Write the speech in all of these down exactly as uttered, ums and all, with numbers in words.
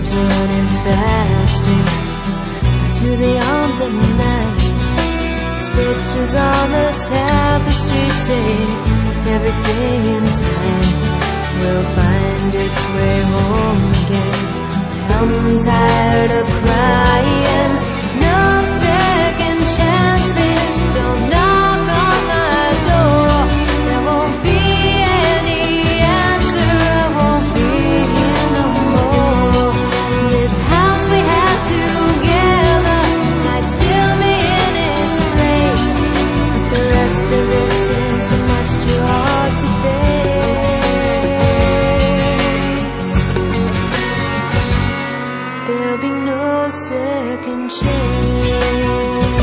keeps running faster to the arms of night. Stitches on the tapestry say everything in time will find its way home again. I'm tired of crying, no second chances, don't knock on my door. There won't be any answer, I won't be here no more. This house we had together might still be in its place, but the rest of this is much too hard to face. There'll be no second chance.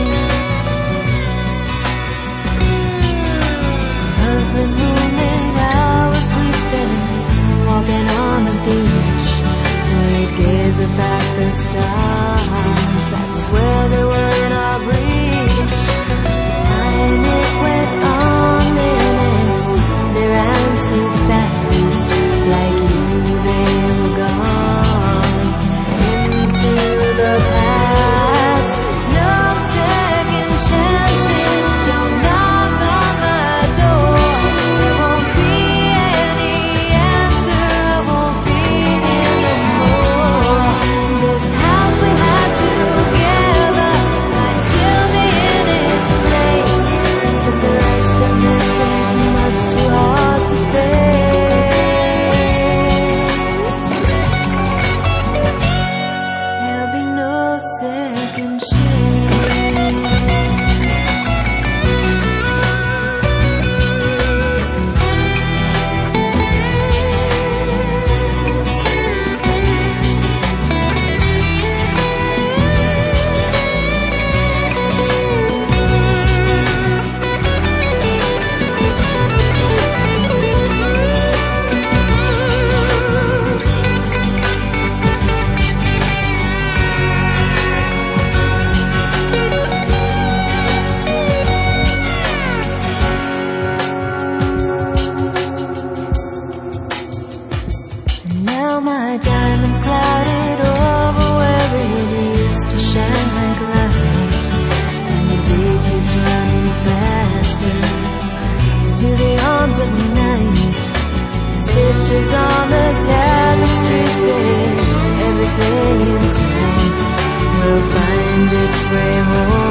Of the moonlit hours we spent walking on the beach, we gaze up at the stars, I swear they were in our reach. Time it went on minutes, they ran too fast, like you they were gone into the past. No second chances, don't knock on my door. There won't be any answer, I won't be here no more. This house we had together might still be in its place, but the rest of this is much too hard to face. There'll be no second chance. And now my diamond's clouded over where it used to shine like light, and the day keeps running faster to the arms of night. The stitches on the tapestry say everything in time will find its way home